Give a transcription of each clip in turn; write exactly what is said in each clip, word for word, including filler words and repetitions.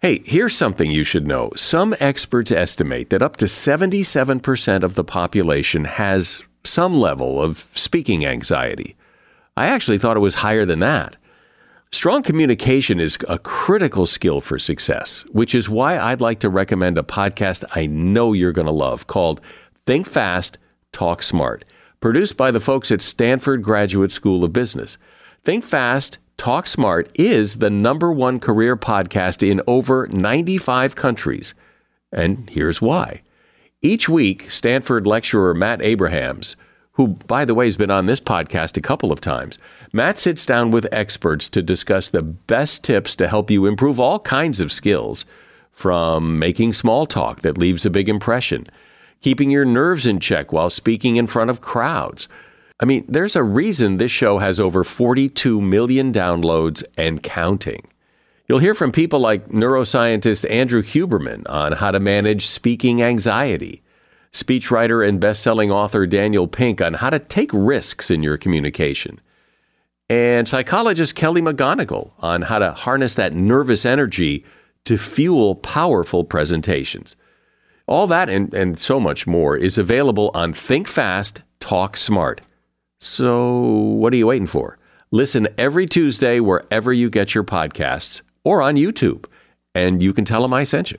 Hey, here's something you should know. Some experts estimate that up to seventy-seven percent of the population has some level of speaking anxiety. I actually thought it was higher than that. Strong communication is a critical skill for success, which is why I'd like to recommend a podcast I know you're going to love called Think Fast, Talk Smart, produced by the folks at Stanford Graduate School of Business. Think Fast, Talk Smart is the number one career podcast in over ninety-five countries. And here's why. Each week, Stanford lecturer Matt Abrahams, who, by the way, has been on this podcast a couple of times, Matt sits down with experts to discuss the best tips to help you improve all kinds of skills, from making small talk that leaves a big impression, keeping your nerves in check while speaking in front of crowds. I mean, there's a reason this show has over forty-two million downloads and counting. You'll hear from people like neuroscientist Andrew Huberman on how to manage speaking anxiety, speechwriter and best-selling author Daniel Pink on how to take risks in your communication, and psychologist Kelly McGonigal on how to harness that nervous energy to fuel powerful presentations. All that and, and so much more is available on Think Fast, Talk Smart. So what are you waiting for? Listen every Tuesday wherever you get your podcasts or on YouTube, and you can tell them I sent you.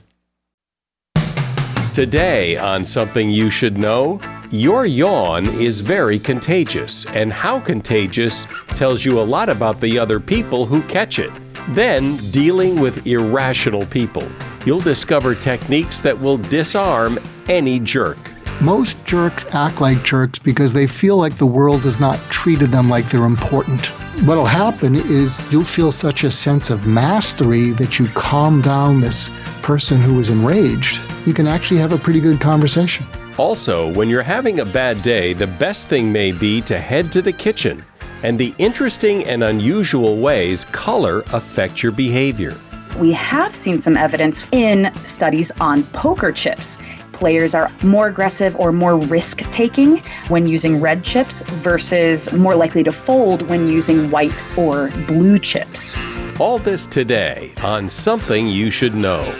Today on Something You Should Know, your yawn is very contagious, and how contagious tells you a lot about the other people who catch it. Then, dealing with irrational people. You'll discover techniques that will disarm any jerk. Most jerks act like jerks because they feel like the world has not treated them like they're important. What'll happen is you'll feel such a sense of mastery that you calm down this person who is enraged. You can actually have a pretty good conversation. Also, when you're having a bad day, the best thing may be to head to the kitchen and the interesting and unusual ways color affect your behavior. We have seen some evidence in studies on poker chips. Players are more aggressive or more risk-taking when using red chips versus more likely to fold when using white or blue chips. All this today on Something You Should Know.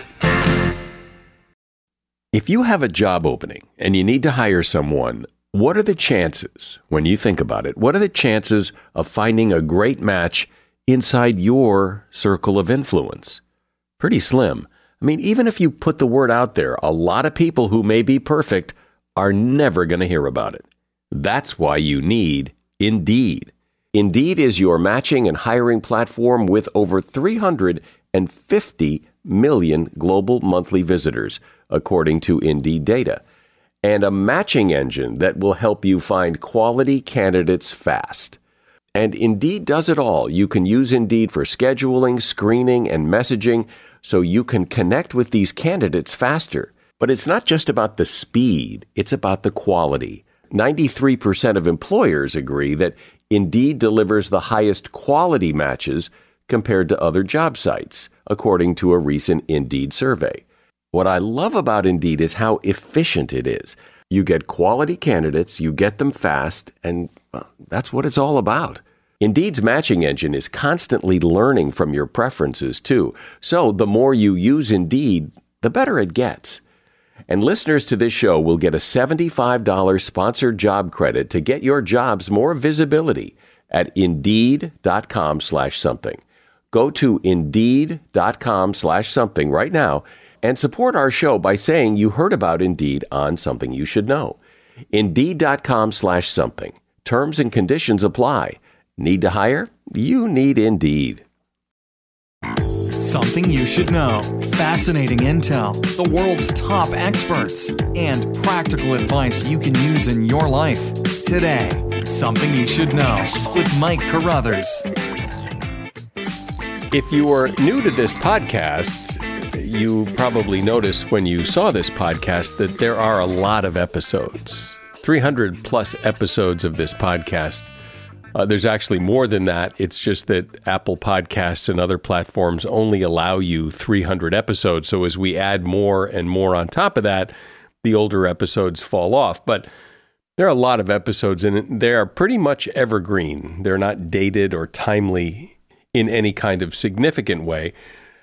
If you have a job opening and you need to hire someone, what are the chances, when you think about it, what are the chances of finding a great match inside your circle of influence? Pretty slim. I mean, even if you put the word out there, a lot of people who may be perfect are never going to hear about it. That's why you need Indeed. Indeed is your matching and hiring platform with over three hundred fifty million global monthly visitors, according to Indeed data, and a matching engine that will help you find quality candidates fast. And Indeed does it all. You can use Indeed for scheduling, screening, and messaging, so you can connect with these candidates faster. But it's not just about the speed, it's about the quality. ninety-three percent of employers agree that Indeed delivers the highest quality matches compared to other job sites, according to a recent Indeed survey. What I love about Indeed is how efficient it is. You get quality candidates, you get them fast, and well, that's what it's all about. Indeed's matching engine is constantly learning from your preferences, too. So the more you use Indeed, the better it gets. And listeners to this show will get a seventy-five dollars sponsored job credit to get your jobs more visibility at Indeed.com slash something. Go to Indeed.com slash something right now and support our show by saying you heard about Indeed on Something You Should Know. Indeed.com slash something. Terms and conditions apply. Need to hire? You need Indeed. Something you should know. Fascinating intel, the world's top experts, and practical advice you can use in your life. Today, Something You Should Know with Mike Carruthers. If you are new to this podcast, you probably noticed when you saw this podcast that there are a lot of episodes. three hundred plus episodes of this podcast. Uh, there's actually more than that. It's just that Apple Podcasts and other platforms only allow you three hundred episodes. So as we add more and more on top of that, the older episodes fall off. But there are a lot of episodes, and they are pretty much evergreen. They're not dated or timely in any kind of significant way.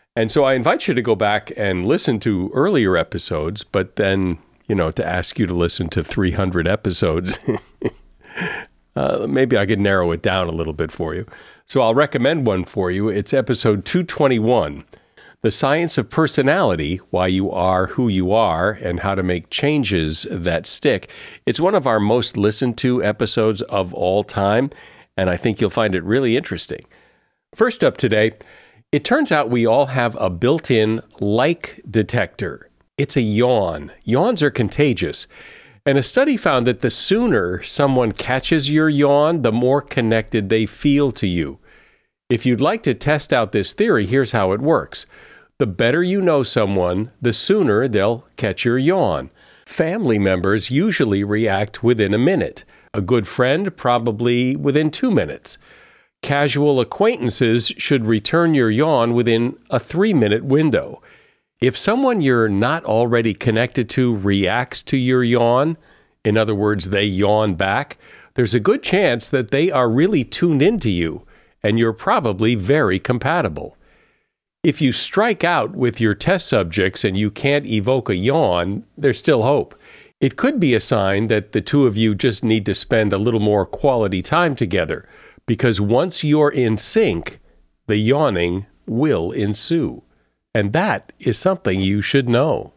And so I invite you to go back and listen to earlier episodes, but then, you know, to ask you to listen to three hundred episodes, uh, maybe I could narrow it down a little bit for you. So I'll recommend one for you. It's episode two twenty-one, The Science of Personality, Why You Are Who You Are, and How to Make Changes That Stick. It's one of our most listened to episodes of all time, and I think you'll find it really interesting. First up today, it turns out we all have a built-in like detector. It's a yawn. Yawns are contagious. And a study found that the sooner someone catches your yawn, the more connected they feel to you. If you'd like to test out this theory, here's how it works. The better you know someone, the sooner they'll catch your yawn. Family members usually react within a minute. A good friend, probably within two minutes. Casual acquaintances should return your yawn within a three-minute window. If someone you're not already connected to reacts to your yawn, in other words, they yawn back, there's a good chance that they are really tuned into you, and you're probably very compatible. If you strike out with your test subjects and you can't evoke a yawn, there's still hope. It could be a sign that the two of you just need to spend a little more quality time together, because once you're in sync, the yawning will ensue. And that is something you should know.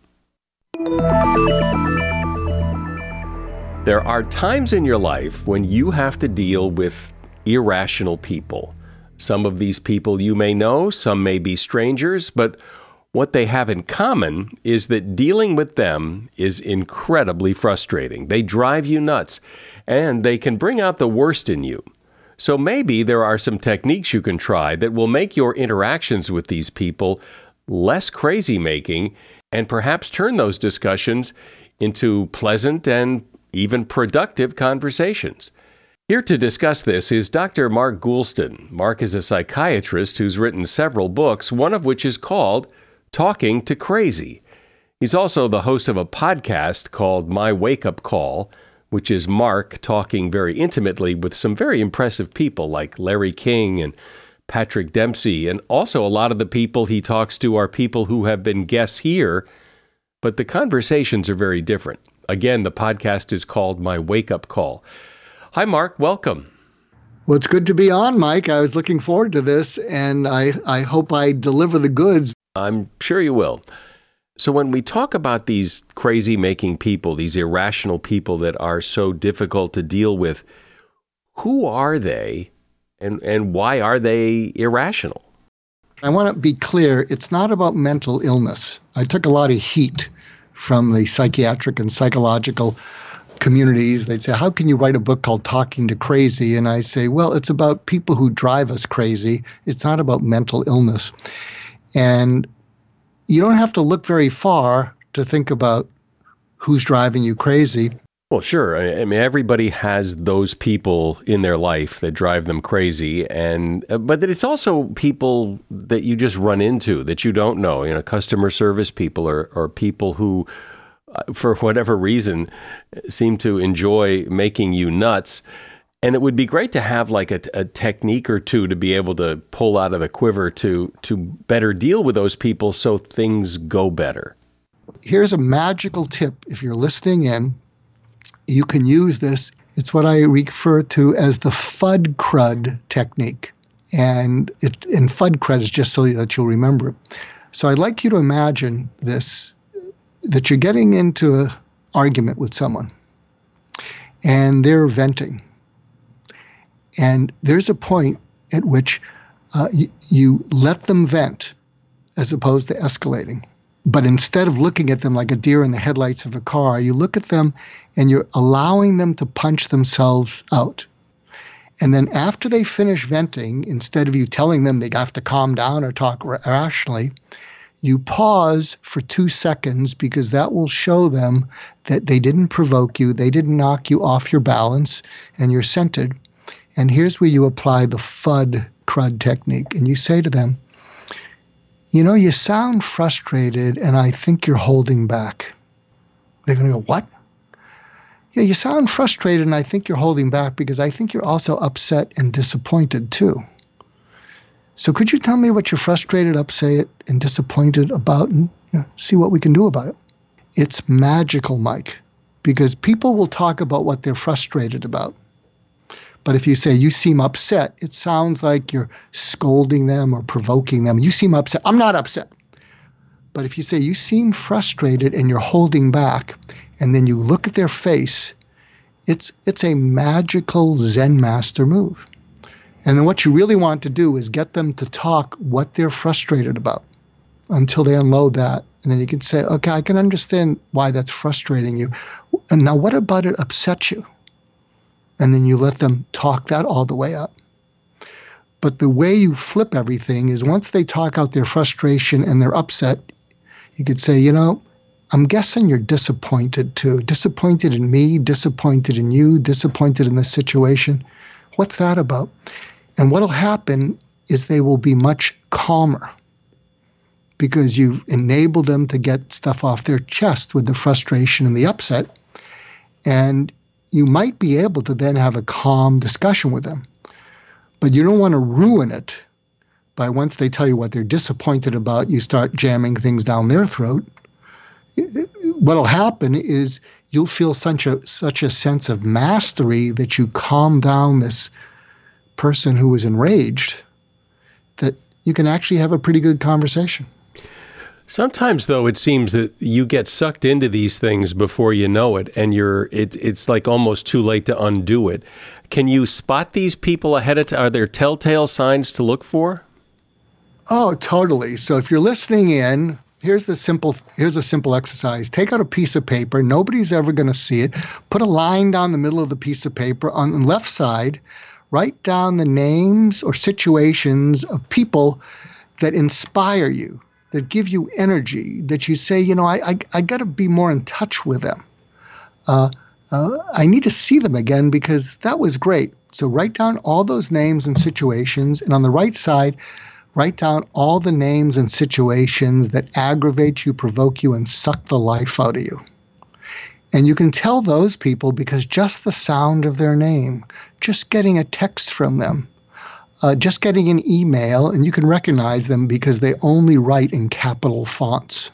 There are times in your life when you have to deal with irrational people. Some of these people you may know, some may be strangers, but what they have in common is that dealing with them is incredibly frustrating. They drive you nuts, and they can bring out the worst in you. So maybe there are some techniques you can try that will make your interactions with these people less crazy-making and perhaps turn those discussions into pleasant and even productive conversations. Here to discuss this is Doctor Mark Goulston. Mark is a psychiatrist who's written several books, one of which is called Talking to Crazy. He's also the host of a podcast called My Wake Up Call, which is Mark talking very intimately with some very impressive people like Larry King and Patrick Dempsey. And also a lot of the people he talks to are people who have been guests here, but the conversations are very different. Again, the podcast is called My Wake Up Call. Hi, Mark. Welcome. Well, it's good to be on, Mike. I was looking forward to this, and I, I hope I deliver the goods. I'm sure you will. So when we talk about these crazy-making people, these irrational people that are so difficult to deal with, who are they and, and why are they irrational? I want to be clear, it's not about mental illness. I took a lot of heat from the psychiatric and psychological communities. They'd say, how can you write a book called Talking to Crazy? And I say, well, it's about people who drive us crazy. It's not about mental illness. And you don't have to look very far to think about who's driving you crazy. Well, sure. I mean, everybody has those people in their life that drive them crazy, and but it's also people that you just run into that you don't know. You know, customer service people or or people who, for whatever reason, seem to enjoy making you nuts. And it would be great to have like a, a technique or two to be able to pull out of the quiver to to better deal with those people so things go better. Here's a magical tip. If you're listening in, you can use this. It's what I refer to as the FUD-CRUD technique. And, it, and FUD-CRUD is just so that you'll remember it. So I'd like you to imagine this, that you're getting into an argument with someone, and they're venting. And there's a point at which uh, you, you let them vent as opposed to escalating. But instead of looking at them like a deer in the headlights of a car, you look at them and you're allowing them to punch themselves out. And then after they finish venting, instead of you telling them they have to calm down or talk rationally, you pause for two seconds because that will show them that they didn't provoke you, they didn't knock you off your balance, and you're centered. And here's where you apply the FUD-CRUD technique. And you say to them, you know, you sound frustrated and I think you're holding back. They're going to go, what? Yeah, you sound frustrated and I think you're holding back because I think you're also upset and disappointed too. So could you tell me what you're frustrated, upset, and disappointed about, and you know, see what we can do about it? It's magical, Mike, because people will talk about what they're frustrated about. But if you say, you seem upset, it sounds like you're scolding them or provoking them. You seem upset. I'm not upset. But if you say, you seem frustrated and you're holding back, and then you look at their face, it's it's a magical Zen master move. And then what you really want to do is get them to talk what they're frustrated about until they unload that. And then you can say, okay, I can understand why that's frustrating you. And now what about it upsets you? And then you let them talk that all the way up. But the way you flip everything is once they talk out their frustration and they're upset, you could say, you know, I'm guessing you're disappointed too. Disappointed in me, disappointed in you, disappointed in the situation. What's that about? And what'll happen is they will be much calmer because you've enabled them to get stuff off their chest with the frustration and the upset. And you might be able to then have a calm discussion with them. But you don't want to ruin it by once they tell you what they're disappointed about, you start jamming things down their throat. What'll happen is you'll feel such a such a sense of mastery that you calm down this person who is enraged that you can actually have a pretty good conversation. Sometimes, though, it seems that you get sucked into these things before you know it, and you're it, it's like almost too late to undo it. Can you spot these people ahead of time? Are there telltale signs to look for? Oh, totally. So if you're listening in, here's the simple here's a simple exercise. Take out a piece of paper. Nobody's ever going to see it. Put a line down the middle of the piece of paper. On the left side, write down the names or situations of people that inspire you, that give you energy, that you say, you know, I I, I got to be more in touch with them. Uh, uh, I need to see them again because that was great. So write down all those names and situations. And on the right side, write down all the names and situations that aggravate you, provoke you, and suck the life out of you. And you can tell those people because just the sound of their name, just getting a text from them, uh, just getting an email, and you can recognize them because they only write in capital fonts.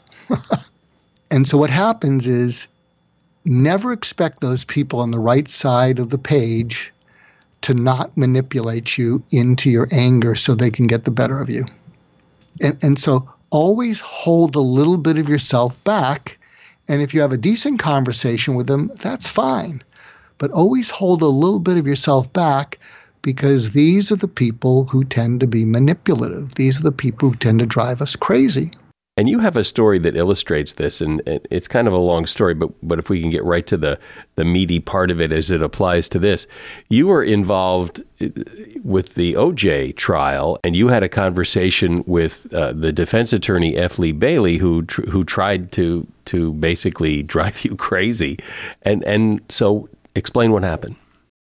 And so what happens is never expect those people on the right side of the page to not manipulate you into your anger so they can get the better of you. And, and so always hold a little bit of yourself back. And if you have a decent conversation with them, that's fine. But always hold a little bit of yourself back because these are the people who tend to be manipulative. These are the people who tend to drive us crazy. And you have a story that illustrates this, and it's kind of a long story, but but if we can get right to the, the meaty part of it as it applies to this. You were involved with the O J trial, and you had a conversation with uh, the defense attorney, F. Lee Bailey, who tr- who tried to to basically drive you crazy. And, and so explain what happened.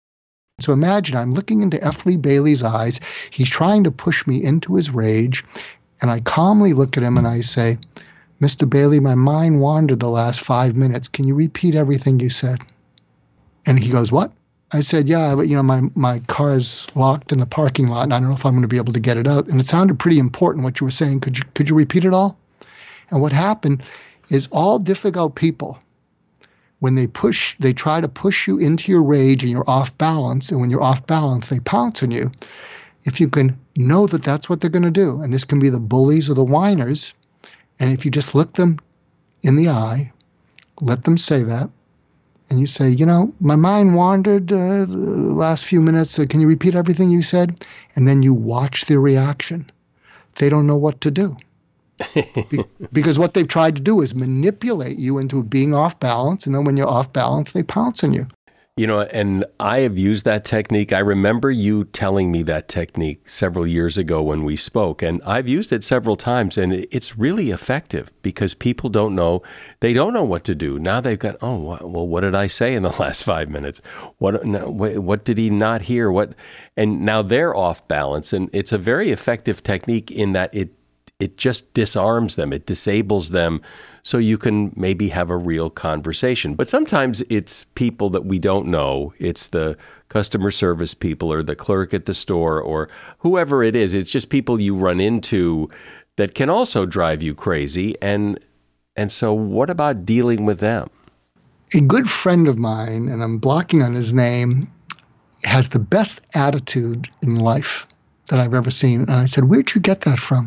So imagine I'm looking into F. Lee Bailey's eyes. He's trying to push me into his rage. And I calmly look at him and I say, Mister Bailey, my mind wandered the last five minutes. Can you repeat everything you said? And he goes, what? I said, yeah, but you know, my, my car's locked in the parking lot and I don't know if I'm going to be able to get it out. And it sounded pretty important what you were saying. Could you, could you repeat it all? And what happened is all difficult people, when they push, they try to push you into your rage and you're off balance. And when you're off balance, they pounce on you. If you can know that that's what they're going to do, and this can be the bullies or the whiners, and if you just look them in the eye, let them say that, and you say, you know, my mind wandered uh, the last few minutes. So can you repeat everything you said? And then you watch their reaction. They don't know what to do. Be- because what they've tried to do is manipulate you into being off balance, and then when you're off balance, they pounce on you. You know, and I have used that technique. I remember you telling me that technique several years ago when we spoke, and I've used it several times, and it's really effective because people don't know, they don't know what to do. Now they've got, oh, well, what did I say in the last five minutes? What what did he not hear? What? And now they're off balance, and it's a very effective technique in that it it just disarms them, it disables them, so you can maybe have a real conversation. But sometimes it's people that we don't know. It's the customer service people or the clerk at the store or whoever it is. It's just people you run into that can also drive you crazy. And and so what about dealing with them? A good friend of mine, and I'm blocking on his name, has the best attitude in life that I've ever seen. And I said, where'd you get that from?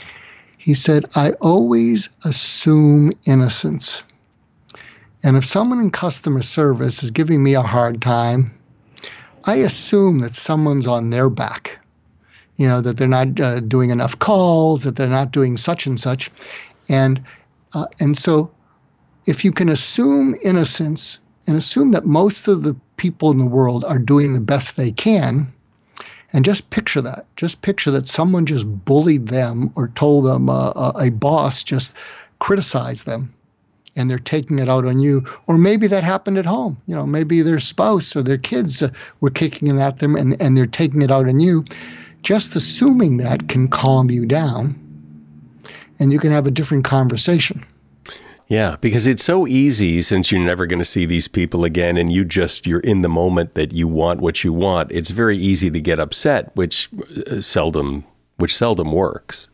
He said, I always assume innocence. And if someone in customer service is giving me a hard time, I assume that someone's on their back. You know, that they're not uh, doing enough calls, that they're not doing such and such. And uh, and so if you can assume innocence and assume that most of the people in the world are doing the best they can, and just picture that, just picture that someone just bullied them or told them uh, a boss just criticized them and they're taking it out on you. Or maybe that happened at home. You know, maybe their spouse or their kids uh, were kicking it at them and, and they're taking it out on you. Just assuming that can calm you down and you can have a different conversation. Yeah, because it's so easy, since you're never going to see these people again and you just, you're in the moment that you want what you want. It's very easy to get upset, which seldom, which seldom works.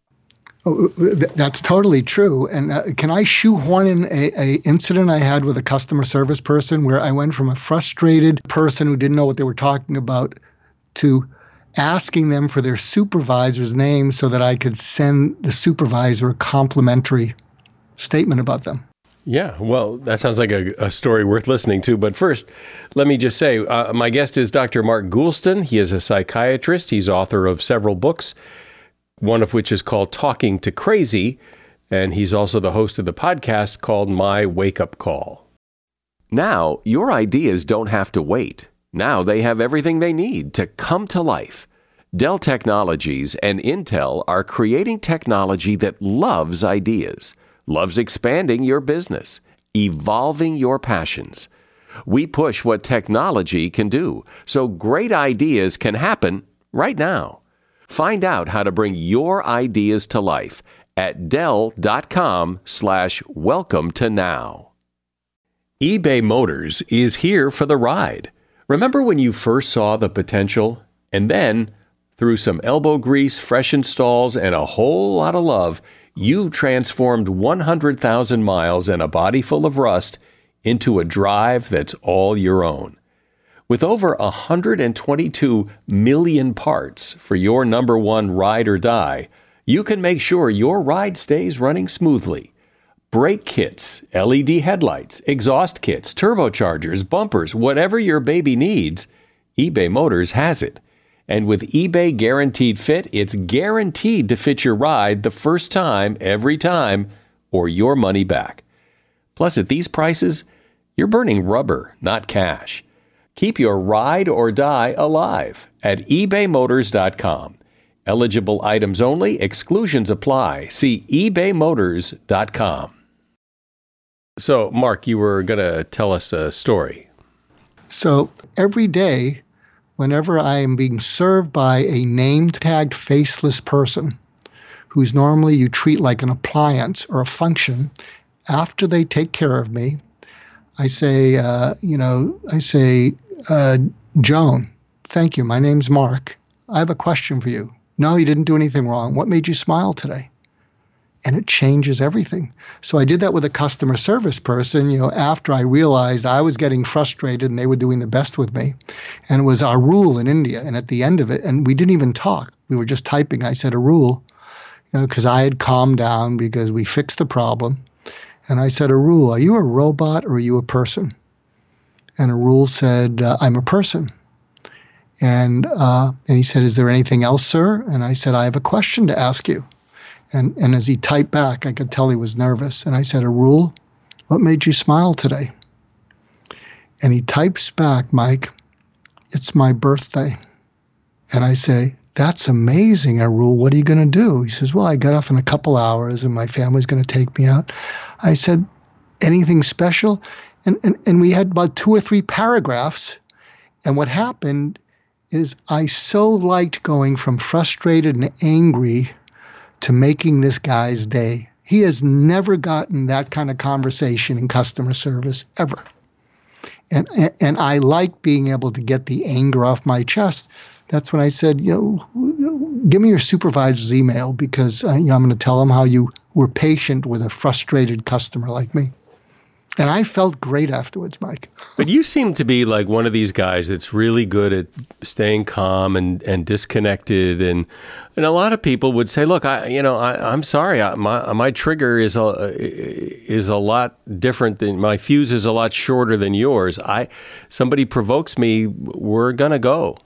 Oh, that's totally true. And uh, can I shoehorn in a, a incident I had with a customer service person where I went from a frustrated person who didn't know what they were talking about to asking them for their supervisor's name so that I could send the supervisor a complimentary statement about them. Yeah, well, that sounds like a, a story worth listening to. But first, let me just say, uh, my guest is Doctor Mark Goulston. He is a psychiatrist. He's author of several books, one of which is called Talking to Crazy. And he's also the host of the podcast called My Wake Up Call. Now, your ideas don't have to wait. Now they have everything they need to come to life. Dell Technologies and Intel are creating technology that loves ideas. Loves expanding your business, evolving your passions. We push what technology can do, so great ideas can happen right now. Find out how to bring your ideas to life at Dell.com slash welcome to now. eBay Motors is here for the ride. Remember when you first saw the potential? And then, through some elbow grease, fresh installs, and a whole lot of love, you transformed one hundred thousand miles and a body full of rust into a drive that's all your own. With over one hundred twenty-two million parts for your number one ride or die, you can make sure your ride stays running smoothly. Brake kits, L E D headlights, exhaust kits, turbochargers, bumpers, whatever your baby needs, eBay Motors has it. And with eBay Guaranteed Fit, it's guaranteed to fit your ride the first time, every time, or your money back. Plus, at these prices, you're burning rubber, not cash. Keep your ride or die alive at ebay motors dot com. Eligible items only, exclusions apply. See ebay motors dot com. So, Mark, you were going to tell us a story. So, every day, whenever I am being served by a name-tagged faceless person, who's normally you treat like an appliance or a function, after they take care of me, I say, uh, you know, I say, uh, Joan, thank you. My name's Mark. I have a question for you. No, you didn't do anything wrong. What made you smile today? And it changes everything. So I did that with a customer service person, you know, after I realized I was getting frustrated and they were doing the best with me. And it was our rule in India. And at the end of it, and we didn't even talk. We were just typing. I said, a rule, you know, because I had calmed down because we fixed the problem. And I said, a rule, are you a robot or are you a person? And a rule said, uh, I'm a person. And uh, and he said, is there anything else, sir? And I said, I have a question to ask you. And and as he typed back, I could tell he was nervous. And I said, Arul, what made you smile today? And he types back, Mike, it's my birthday. And I say, that's amazing, Arul. What are you going to do? He says, well, I got off in a couple hours and my family's going to take me out. I said, anything special? And, and, and we had about two or three paragraphs. And what happened is I so liked going from frustrated and angry to making this guy's day. He has never gotten that kind of conversation in customer service, ever. And, and, and I like being able to get the anger off my chest. That's when I said, you know, give me your supervisor's email because uh, you know, I'm going to tell them how you were patient with a frustrated customer like me. And I felt great afterwards, Mike. But you seem to be like one of these guys that's really good at staying calm and, and disconnected. And and a lot of people would say, look, I you know, I, I'm sorry, I, my my trigger is a is a lot different than my fuse is a lot shorter than yours. I somebody provokes me, we're gonna go.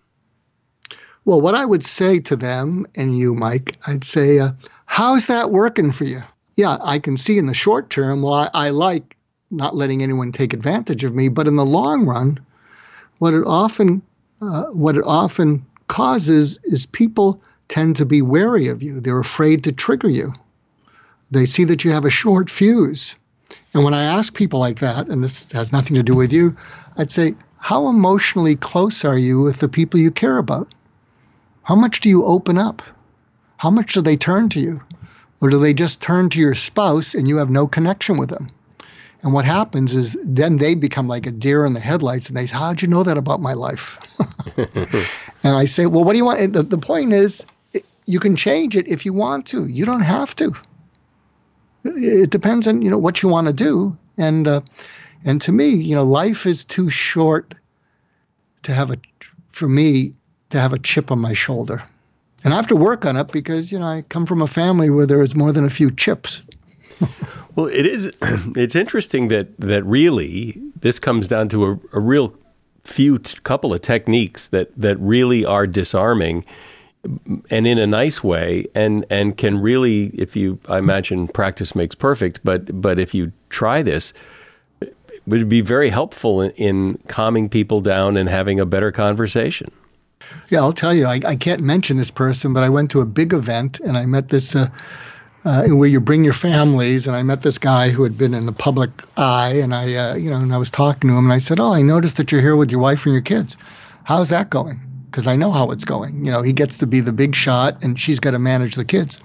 Well, what I would say to them and you, Mike, I'd say, uh, how's that working for you? Yeah, I can see in the short term, well, I, I like not letting anyone take advantage of me, but in the long run, what it often uh, what it often causes is people tend to be wary of you. They're afraid to trigger you. They see that you have a short fuse. And when I ask people like that, and this has nothing to do with you, I'd say, how emotionally close are you with the people you care about? How much do you open up? How much do they turn to you? Or do they just turn to your spouse and you have no connection with them? And what happens is then they become like a deer in the headlights and they say, how'd you know that about my life? And I say, well, what do you want? The, the point is, you can change it if you want to. You don't have to. It depends on, you know, what you want to do. And uh, and to me, you know, life is too short to have a, for me, to have a chip on my shoulder. And I have to work on it because, you know, I come from a family where there is more than a few chips. Well, it is. It's interesting that that really this comes down to a, a real few t- couple of techniques that, that really are disarming, and in a nice way, and, and can really, if you, I imagine, practice makes perfect. But but if you try this, it would be very helpful in, in calming people down and having a better conversation. Yeah, I'll tell you, I, I can't mention this person, but I went to a big event and I met this, uh, uh, where you bring your families, and I met this guy who had been in the public eye, and I, uh, you know, and I was talking to him, and I said, oh, I noticed that you're here with your wife and your kids. How's that going? Because I know how it's going. You know, he gets to be the big shot, and she's got to manage the kids.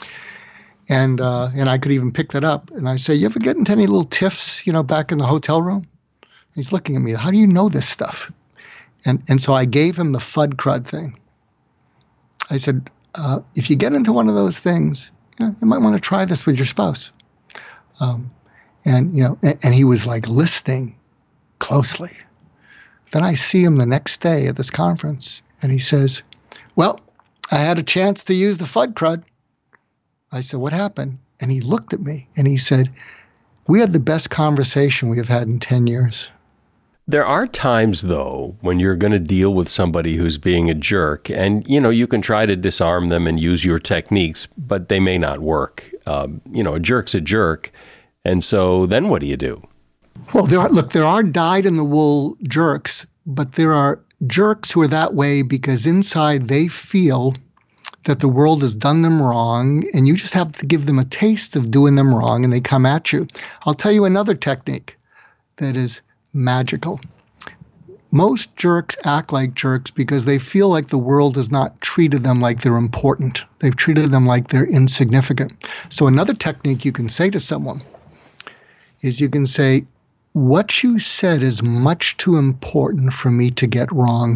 And uh, and I could even pick that up. And I say, you ever get into any little tiffs, you know, back in the hotel room? He's looking at me, how do you know this stuff? And and so I gave him the F U D crud thing. I said, uh, if you get into one of those things, you know, you might want to try this with your spouse. Um, and, you know, and, and he was like listening closely. Then I see him the next day at this conference, and he says, well, I had a chance to use the F U D crud. I said, what happened? And he looked at me, and he said, we had the best conversation we have had in ten years. There are times, though, when you're going to deal with somebody who's being a jerk, and, you know, you can try to disarm them and use your techniques, but they may not work. Um, you know, a jerk's a jerk. And so then what do you do? Well, there are, look, there are dyed-in-the-wool jerks, but there are jerks who are that way because inside they feel that the world has done them wrong, and you just have to give them a taste of doing them wrong, and they come at you. I'll tell you another technique that is magical. Most jerks act like jerks because they feel like the world has not treated them like they're important. They've treated them like they're insignificant. So another technique you can say to someone is you can say, what you said is much too important for me to get wrong.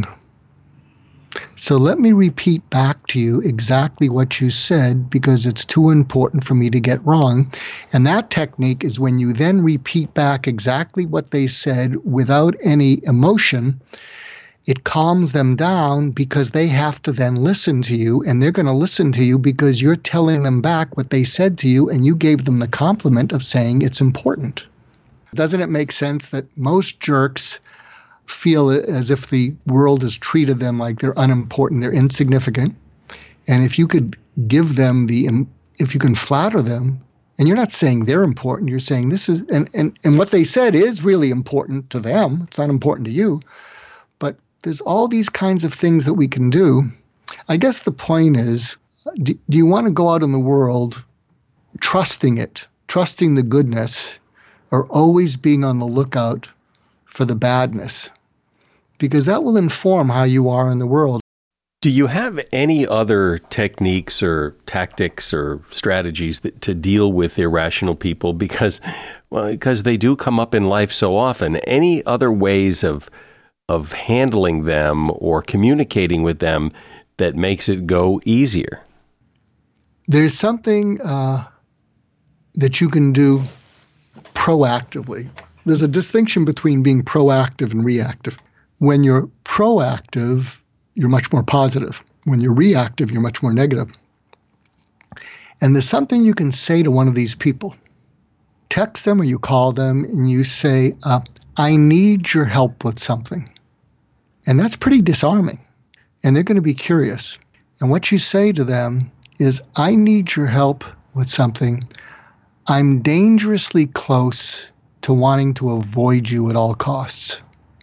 So let me repeat back to you exactly what you said because it's too important for me to get wrong. And that technique is when you then repeat back exactly what they said without any emotion. It calms them down because they have to then listen to you, and they're going to listen to you because you're telling them back what they said to you, and you gave them the compliment of saying it's important. Doesn't it make sense that most jerks feel as if the world has treated them like they're unimportant, they're insignificant? And if you could give them the, if you can flatter them, and you're not saying they're important, you're saying this is, and, and, and what they said is really important to them. It's not important to you. But there's all these kinds of things that we can do. I guess the point is, do, do you want to go out in the world trusting it, trusting the goodness, or always being on the lookout for the badness? Because that will inform how you are in the world. Do you have any other techniques or tactics or strategies that, to deal with irrational people? Because Well, because they do come up in life so often. Any other ways of of handling them or communicating with them that makes it go easier? There's something uh, that you can do proactively. There's a distinction between being proactive and reactive. When you're proactive, you're much more positive. When you're reactive, you're much more negative. And there's something you can say to one of these people. Text them or you call them and you say, uh, I need your help with something. And that's pretty disarming. And they're going to be curious. And what you say to them is, I need your help with something. I'm dangerously close to wanting to avoid you at all costs.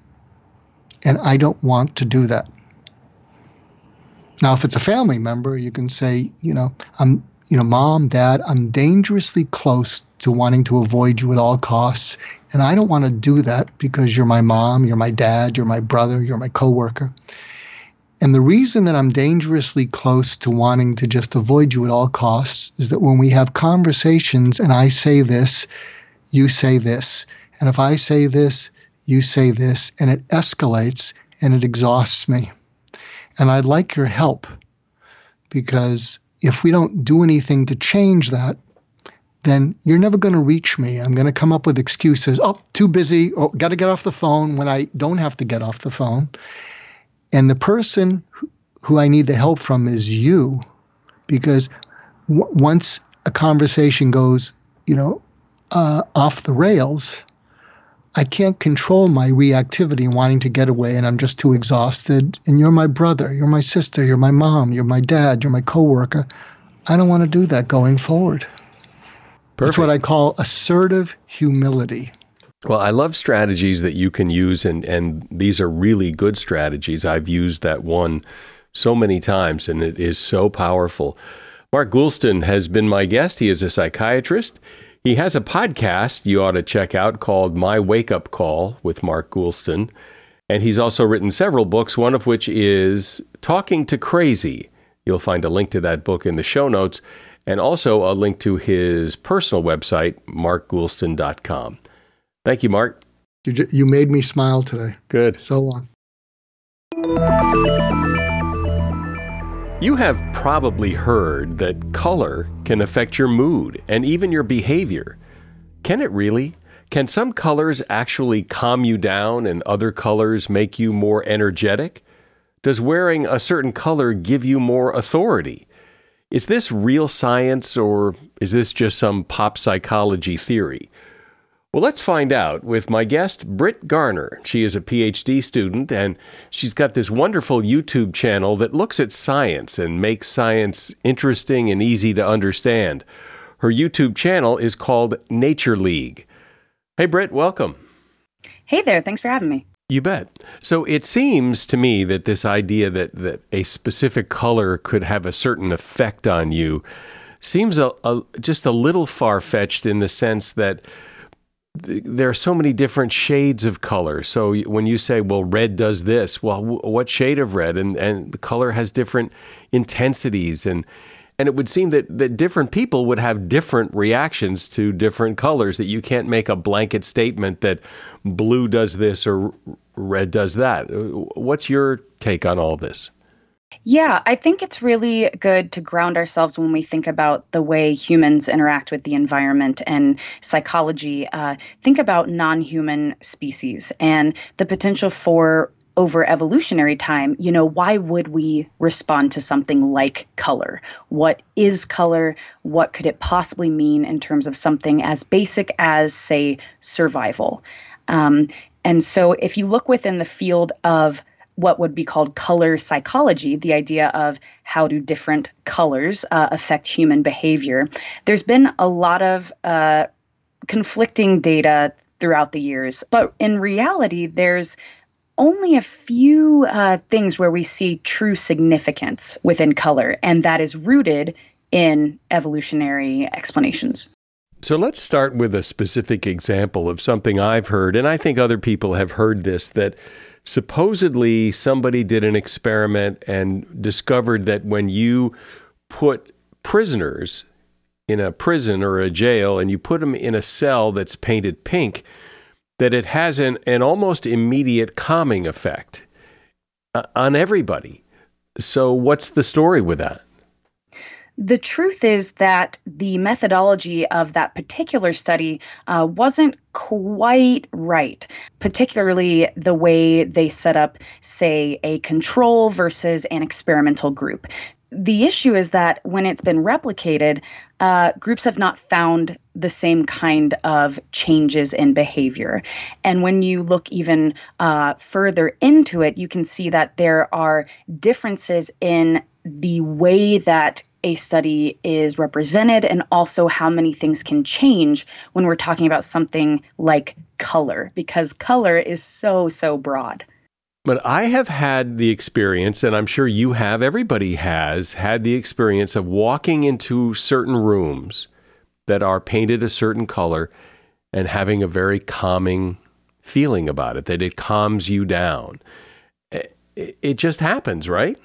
And I don't want to do that. Now, if it's a family member, you can say, you know, I'm, you know, Mom, Dad, I'm dangerously close to wanting to avoid you at all costs. And I don't want to do that because you're my mom, you're my dad, you're my brother, you're my coworker. And the reason that I'm dangerously close to wanting to just avoid you at all costs is that when we have conversations and I say this, you say this. And if I say this, you say this, and it escalates and it exhausts me. And I'd like your help, because if we don't do anything to change that, then you're never going to reach me. I'm going to come up with excuses. Oh, too busy, or got to get off the phone when I don't have to get off the phone. And the person who I need the help from is you, because w- once a conversation goes, you know, uh, off the rails, I can't control my reactivity and wanting to get away, and I'm just too exhausted. And you're my brother, you're my sister, you're my mom, you're my dad, you're my coworker. I don't want to do that going forward. Perfect. That's what I call assertive humility. Well, I love strategies that you can use, and, and these are really good strategies. I've used that one so many times, and it is so powerful. Mark Goulston has been my guest. He is a psychiatrist. He has a podcast you ought to check out called My Wake Up Call with Mark Goulston. And he's also written several books, one of which is Talking to Crazy. You'll find a link to that book in the show notes, and also a link to his personal website, mark goulston dot com. Thank you, Mark. You, j- you made me smile today. Good. So long. You have probably heard that color can affect your mood and even your behavior. Can it really? Can some colors actually calm you down and other colors make you more energetic? Does wearing a certain color give you more authority? Is this real science, or is this just some pop psychology theory? Well, let's find out with my guest, Britt Garner. She is a P H D student, and she's got this wonderful YouTube channel that looks at science and makes science interesting and easy to understand. Her YouTube channel is called Nature League. Hey, Britt, welcome. Hey there. Thanks for having me. You bet. So it seems to me that this idea that, that a specific color could have a certain effect on you seems a, a, just a little far-fetched in the sense that th- there are so many different shades of color. So when you say, well, red does this, well, w- what shade of red? And, and the color has different intensities, and And it would seem that, that different people would have different reactions to different colors, that you can't make a blanket statement that blue does this or red does that. What's your take on all this? Yeah, I think it's really good to ground ourselves when we think about the way humans interact with the environment and psychology. Uh, think about non-human species and the potential for over evolutionary time, you know, why would we respond to something like color? What is color? What could it possibly mean in terms of something as basic as, say, survival? Um, and so if you look within the field of what would be called color psychology, the idea of how do different colors uh, affect human behavior, there's been a lot of uh, conflicting data throughout the years. But in reality, there's only a few uh, things where we see true significance within color, and that is rooted in evolutionary explanations. So let's start with a specific example of something I've heard, and I think other people have heard this, that supposedly somebody did an experiment and discovered that when you put prisoners in a prison or a jail and you put them in a cell that's painted pink, that it has an, an almost immediate calming effect uh, on everybody. So what's the story with that? The truth is that the methodology of that particular study uh, wasn't quite right, particularly the way they set up, say, a control versus an experimental group. The issue is that when it's been replicated, uh, groups have not found the same kind of changes in behavior. And when you look even uh, further into it, you can see that there are differences in the way that a study is represented and also how many things can change when we're talking about something like color, because color is so, so broad. But I have had the experience, and I'm sure you have, everybody has had the experience of walking into certain rooms that are painted a certain color and having a very calming feeling about it, that it calms you down. It just happens, right?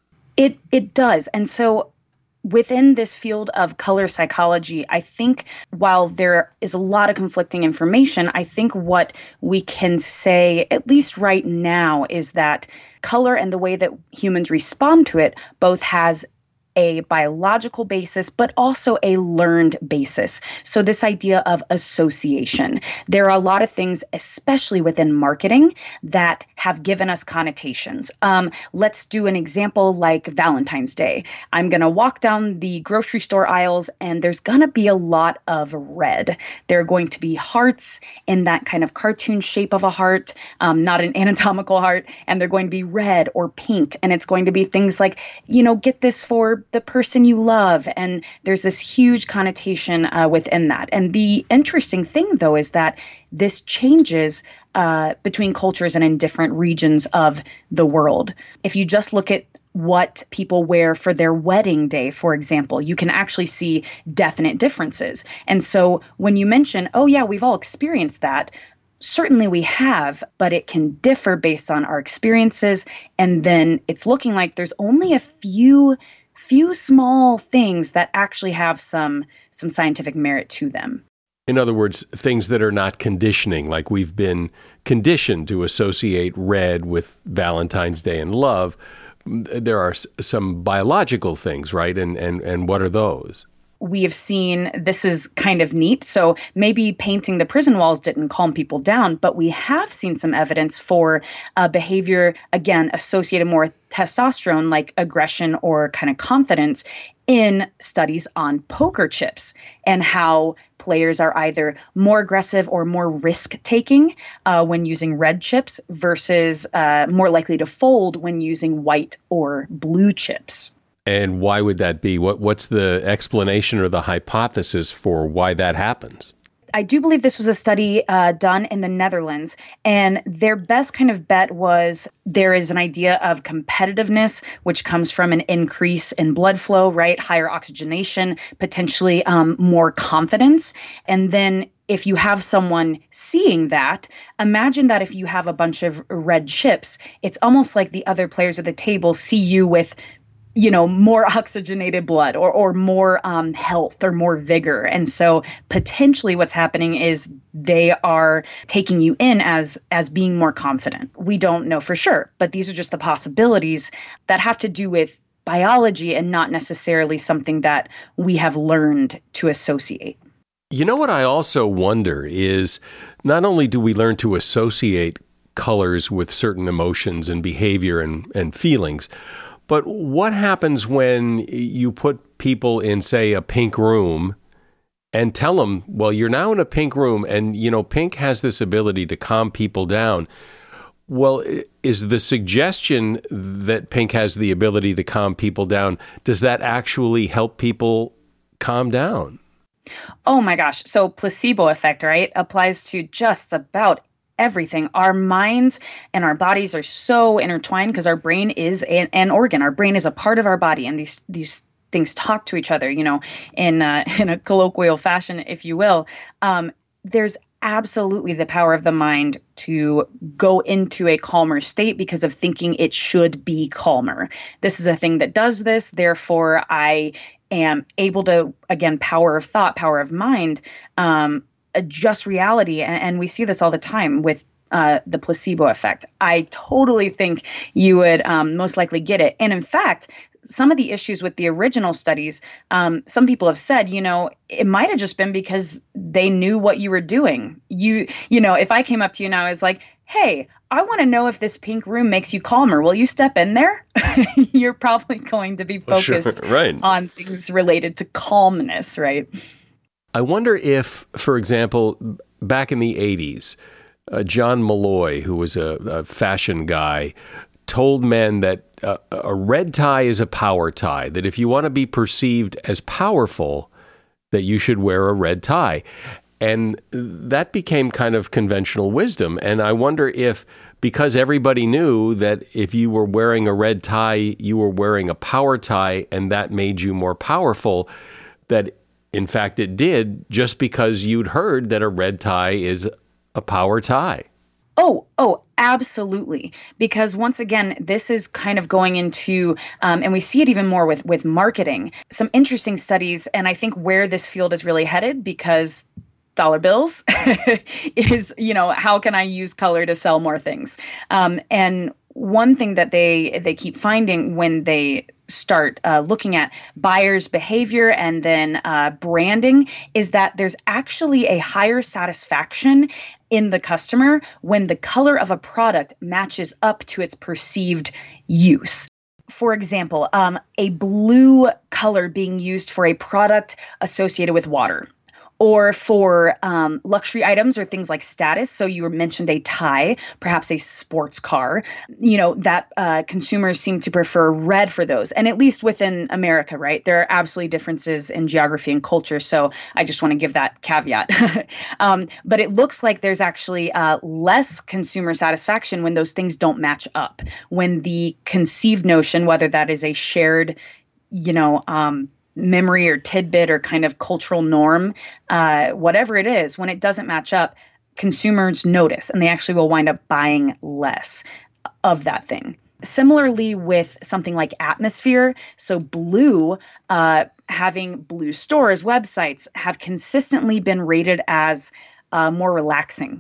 It it does. And so within this field of color psychology, I think while there is a lot of conflicting information, I think what we can say, at least right now, is that color and the way that humans respond to it both has a biological basis, but also a learned basis. So this idea of association. There are a lot of things, especially within marketing, that have given us connotations. Um, let's do an example like Valentine's Day. I'm going to walk down the grocery store aisles and there's going to be a lot of red. There are going to be hearts in that kind of cartoon shape of a heart, um, not an anatomical heart, and they're going to be red or pink. And it's going to be things like, you know, get this for the person you love. And there's this huge connotation uh, within that. And the interesting thing, though, is that this changes uh, between cultures and in different regions of the world. If you just look at what people wear for their wedding day, for example, you can actually see definite differences. And so when you mention, oh, yeah, we've all experienced that, certainly we have, but it can differ based on our experiences. And then it's looking like there's only a few few small things that actually have some some scientific merit to them. In other words, things that are not conditioning, like we've been conditioned to associate red with Valentine's Day and love. There are some biological things, right? And and and what are those? We have seen, this is kind of neat. So maybe painting the prison walls didn't calm people down, but we have seen some evidence for uh, behavior, again, associated more with testosterone, like aggression or kind of confidence, in studies on poker chips and how players are either more aggressive or more risk-taking uh, when using red chips versus uh, more likely to fold when using white or blue chips. And why would that be? What What's the explanation or the hypothesis for why that happens? I do believe this was a study uh, done in the Netherlands, and their best kind of bet was there is an idea of competitiveness, which comes from an increase in blood flow, right? Higher oxygenation, potentially um, more confidence. And then if you have someone seeing that, imagine that if you have a bunch of red chips, it's almost like the other players at the table see you with, you know, more oxygenated blood or or more um, health or more vigor. And so potentially what's happening is they are taking you in as as being more confident. We don't know for sure, but these are just the possibilities that have to do with biology and not necessarily something that we have learned to associate. You know what I also wonder is not only do we learn to associate colors with certain emotions and behavior and, and feelings, but what happens when you put people in, say, a pink room and tell them, well, you're now in a pink room and, you know, pink has this ability to calm people down. Well, is the suggestion that pink has the ability to calm people down, does that actually help people calm down? Oh my gosh. So placebo effect, right, applies to just about everything. Our minds and our bodies are so intertwined because our brain is an, an organ. Our brain is a part of our body, and these these things talk to each other, you know, in uh, in a colloquial fashion, if you will. Um, there's absolutely the power of the mind to go into a calmer state because of thinking it should be calmer. This is a thing that does this. Therefore, I am able to, again, power of thought, power of mind, um, adjust reality. And, and we see this all the time with uh, the placebo effect. I totally think you would um, most likely get it. And in fact, some of the issues with the original studies, um, some people have said, you know, it might have just been because they knew what you were doing. You, you know, if I came up to you and I was like, hey, I want to know if this pink room makes you calmer. Will you step in there? You're probably going to be focused Sure, right. on things related to calmness, right? I wonder if, for example, back in the eighties, uh, John Malloy, who was a, a fashion guy, told men that uh, a red tie is a power tie, that if you want to be perceived as powerful, that you should wear a red tie. And that became kind of conventional wisdom. And I wonder if, because everybody knew that if you were wearing a red tie, you were wearing a power tie, and that made you more powerful, that in fact it did, just because you'd heard that a red tie is a power tie. Oh, oh, absolutely. Because once again, this is kind of going into, um, and we see it even more with, with marketing, some interesting studies. And I think where this field is really headed, because dollar bills is, you know, how can I use color to sell more things? Um, and one thing that they they keep finding when they start uh, looking at buyers' behavior and then uh, branding is that there's actually a higher satisfaction in the customer when the color of a product matches up to its perceived use. For example, um, a blue color being used for a product associated with water, or for um, luxury items or things like status. So you mentioned a tie, perhaps a sports car, you know, that uh, consumers seem to prefer red for those. And at least within America, right? There are absolutely differences in geography and culture. So I just want to give that caveat. um, but it looks like there's actually uh, less consumer satisfaction when those things don't match up. When the conceived notion, whether that is a shared, you know, um, memory or tidbit or kind of cultural norm, uh, whatever it is, when it doesn't match up, consumers notice and they actually will wind up buying less of that thing. Similarly with something like atmosphere, so blue, uh, having blue stores, websites have consistently been rated as uh, more relaxing.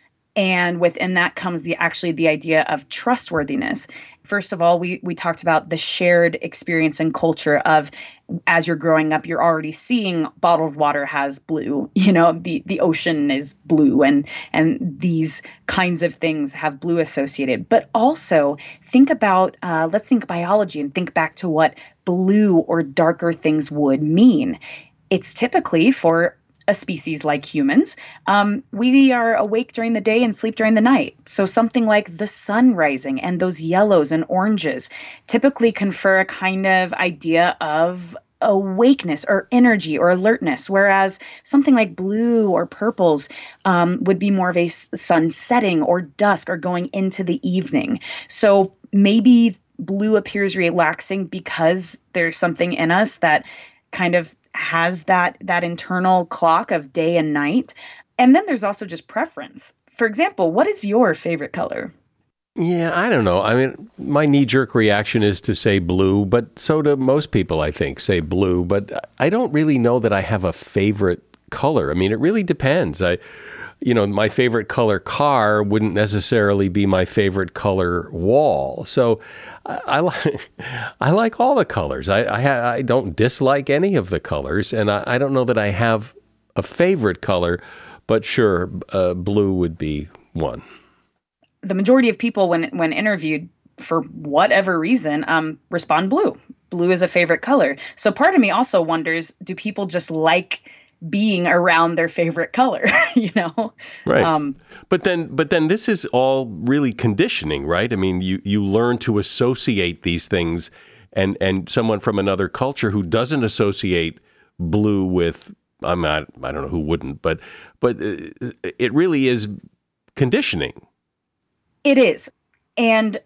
And within that comes the actually the idea of trustworthiness. First of all, we we talked about the shared experience and culture of, as you're growing up, you're already seeing bottled water has blue, you know, the, the ocean is blue, and and these kinds of things have blue associated. But also think about, uh, let's think biology and think back to what blue or darker things would mean. It's typically for a species like humans, um, we are awake during the day and sleep during the night. So something like the sun rising and those yellows and oranges typically confer a kind of idea of awakeness or energy or alertness, whereas something like blue or purples um, would be more of a sun setting or dusk or going into the evening. So maybe blue appears relaxing because there's something in us that kind of has that that internal clock of day and night. And then there's also just preference. For example, what is your favorite color? Yeah, I don't know. I mean, my knee-jerk reaction is to say blue, but so do most people, I think, say blue. But I don't really know that I have a favorite color. I mean, it really depends. I, you know, my favorite color car wouldn't necessarily be my favorite color wall. So I, I like I like all the colors. I I, ha- I don't dislike any of the colors, and I, I don't know that I have a favorite color. But sure, uh, blue would be one. The majority of people, when when interviewed, for whatever reason, um, respond blue. Blue is a favorite color. So part of me also wonders, do people just like being around their favorite color, you know? Right. Um, but then, but then this is all really conditioning, right? I mean, you, you learn to associate these things, and, and someone from another culture who doesn't associate blue with, I'm not, I don't know who wouldn't, but, but it really is conditioning. It is. And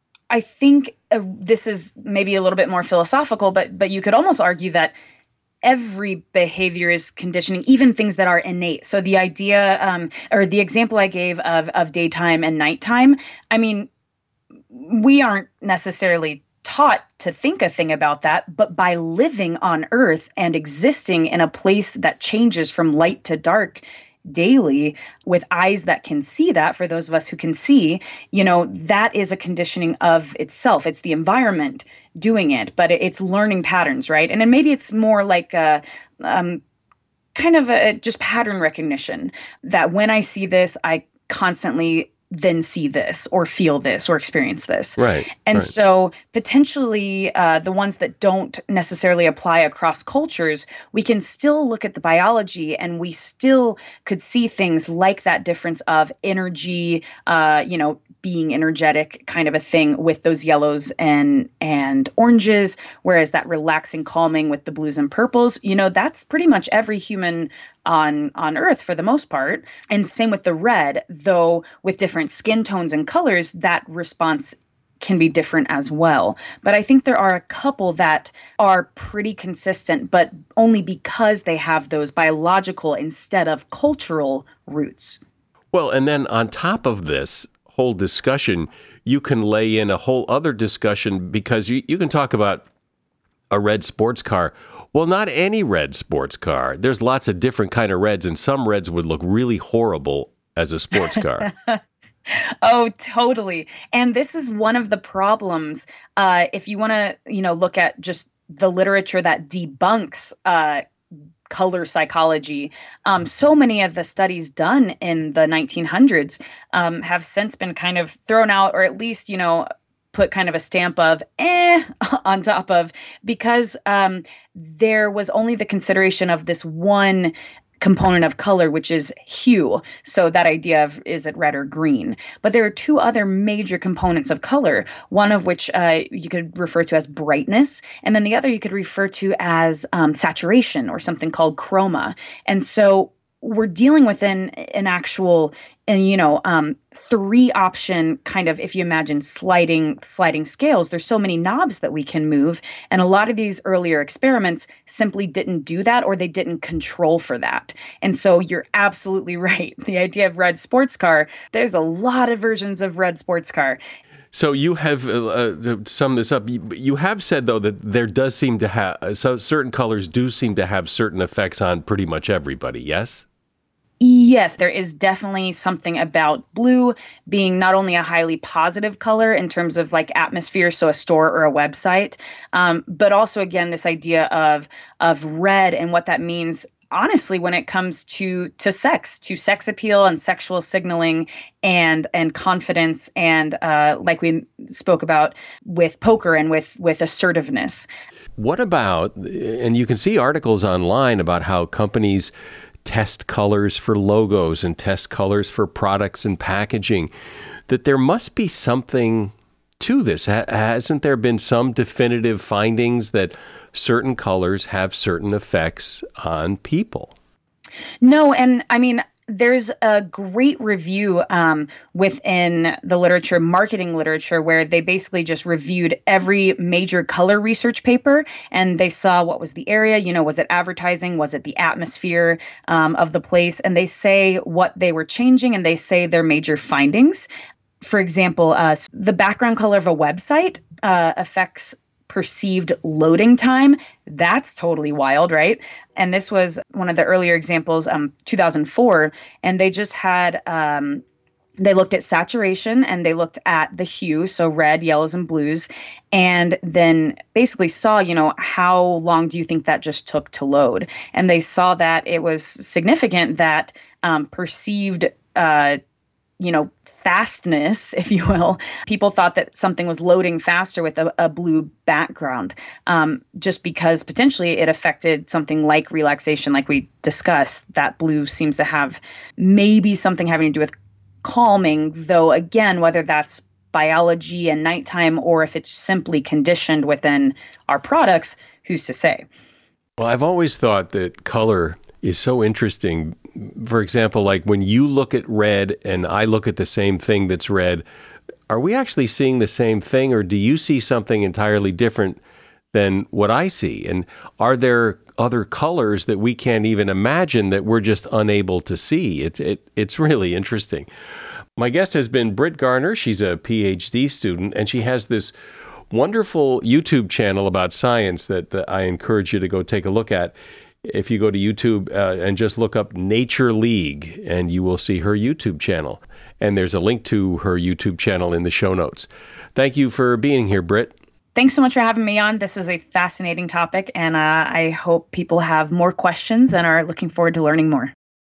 I think uh, this is maybe a little bit more philosophical, but but you could almost argue that every behavior is conditioning, even things that are innate. So the idea, um, or the example I gave of of daytime and nighttime, I mean, we aren't necessarily taught to think a thing about that, but by living on Earth and existing in a place that changes from light to dark daily with eyes that can see that, for those of us who can see, you know, that is a conditioning of itself. It's the environment doing it, but it's learning patterns, right? And then maybe it's more like a um, kind of a just pattern recognition that when I see this, I constantly then see this or feel this or experience this. Right. And right. so potentially uh, the ones that don't necessarily apply across cultures, we can still look at the biology and we still could see things like that difference of energy, uh, you know, being energetic kind of a thing with those yellows and and oranges, whereas that relaxing, calming with the blues and purples, you know, that's pretty much every human on on Earth for the most part. And same with the red, though with different skin tones and colors, that response can be different as well. But I think there are a couple that are pretty consistent, but only because they have those biological instead of cultural roots. Well, and then on top of this whole discussion, you can lay in a whole other discussion because you, you can talk about a red sports car. Well, not any red sports car. There's lots of different kind of reds, and some reds would look really horrible as a sports car. Oh, totally. And this is one of the problems. Uh, if you want to, you know, look at just the literature that debunks uh, color psychology, um, so many of the studies done in the nineteen hundreds um, have since been kind of thrown out, or at least, you know, put kind of a stamp of eh on top of, because um, there was only the consideration of this one component of color, which is hue. So that idea of is it red or green? But there are two other major components of color, one of which uh, you could refer to as brightness, and then the other you could refer to as um, saturation, or something called chroma. And so we're dealing with an, an actual, and you know, um, three option kind of, if you imagine sliding sliding scales, there's so many knobs that we can move. And a lot of these earlier experiments simply didn't do that, or they didn't control for that. And so you're absolutely right. The idea of red sports car, there's a lot of versions of red sports car. So you have, uh, uh, to sum this up, you, you have said, though, that there does seem to have, so certain colors do seem to have certain effects on pretty much everybody, yes? Yes, there is definitely something about blue being not only a highly positive color in terms of like atmosphere, so a store or a website, um, but also, again, this idea of of red and what that means, honestly, when it comes to to sex, to sex appeal and sexual signaling and and confidence, and uh, like we spoke about with poker and with with assertiveness. What about, and you can see articles online about how companies test colors for logos and test colors for products and packaging, that there must be something to this. Ha- hasn't there been some definitive findings that certain colors have certain effects on people? No, and I mean, there's a great review um, within the literature, marketing literature, where they basically just reviewed every major color research paper, and they saw what was the area, you know, was it advertising, was it the atmosphere um, of the place, and they say what they were changing, and they say their major findings. For example, uh, the background color of a website uh, affects perceived loading time. That's totally wild, right? And this was one of the earlier examples, um, two thousand four, and they just had, um, they looked at saturation and they looked at the hue, so red, yellows, and blues, and then basically saw, you know, how long do you think that just took to load? And they saw that it was significant that um, perceived, uh, you know, fastness, if you will. People thought that something was loading faster with a, a blue background, um, just because potentially it affected something like relaxation, like we discussed. That blue seems to have maybe something having to do with calming, though, again, whether that's biology and nighttime or if it's simply conditioned within our products, who's to say? Well, I've always thought that color is so interesting. For example, like when you look at red and I look at the same thing that's red, are we actually seeing the same thing, or do you see something entirely different than what I see? And are there other colors that we can't even imagine that we're just unable to see? It's it, it's really interesting. My guest has been Britt Garner. She's a P H D student, and she has this wonderful YouTube channel about science that, that I encourage you to go take a look at. If you go to YouTube uh, and just look up Nature League, and you will see her YouTube channel. And there's a link to her YouTube channel in the show notes. Thank you for being here, Britt. Thanks so much for having me on. This is a fascinating topic, and uh, I hope people have more questions and are looking forward to learning more.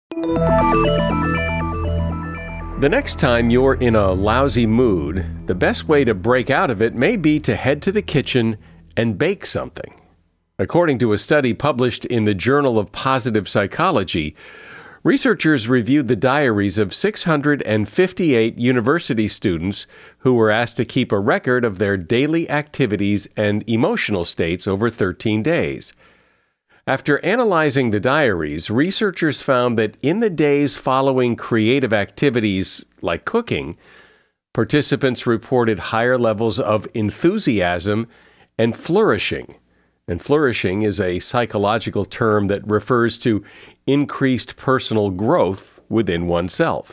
The next time you're in a lousy mood, the best way to break out of it may be to head to the kitchen and bake something. According to a study published in the Journal of Positive Psychology, researchers reviewed the diaries of six hundred fifty-eight university students who were asked to keep a record of their daily activities and emotional states over thirteen days. After analyzing the diaries, researchers found that in the days following creative activities like cooking, participants reported higher levels of enthusiasm and flourishing. And flourishing is a psychological term that refers to increased personal growth within oneself.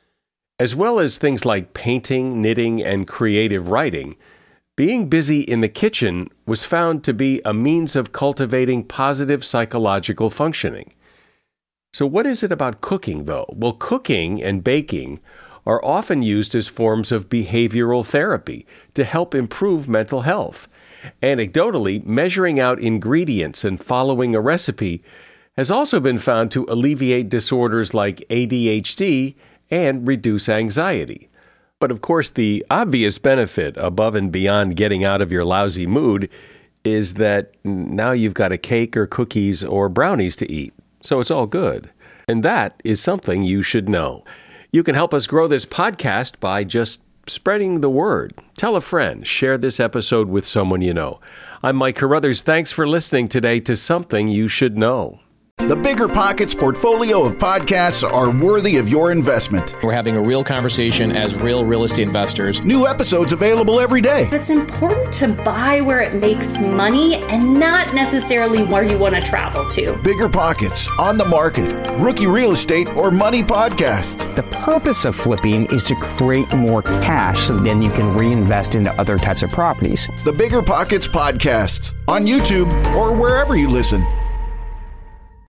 As well as things like painting, knitting, and creative writing, being busy in the kitchen was found to be a means of cultivating positive psychological functioning. So what is it about cooking, though? Well, cooking and baking are often used as forms of behavioral therapy to help improve mental health. Anecdotally, measuring out ingredients and following a recipe has also been found to alleviate disorders like A D H D and reduce anxiety. But of course, the obvious benefit above and beyond getting out of your lousy mood is that now you've got a cake or cookies or brownies to eat. So it's all good. And that is something you should know. You can help us grow this podcast by just spreading the word. Tell a friend. Share this episode with someone you know. I'm Mike Carruthers. Thanks for listening today to Something You Should Know. The Bigger Pockets portfolio of podcasts are worthy of your investment. We're having a real conversation as real real estate investors. New episodes available every day. It's important to buy where it makes money and not necessarily where you want to travel to. Bigger Pockets, On the Market, Rookie Real Estate, or Money Podcast. The purpose of flipping is to create more cash so then you can reinvest into other types of properties. The Bigger Pockets Podcast on YouTube or wherever you listen.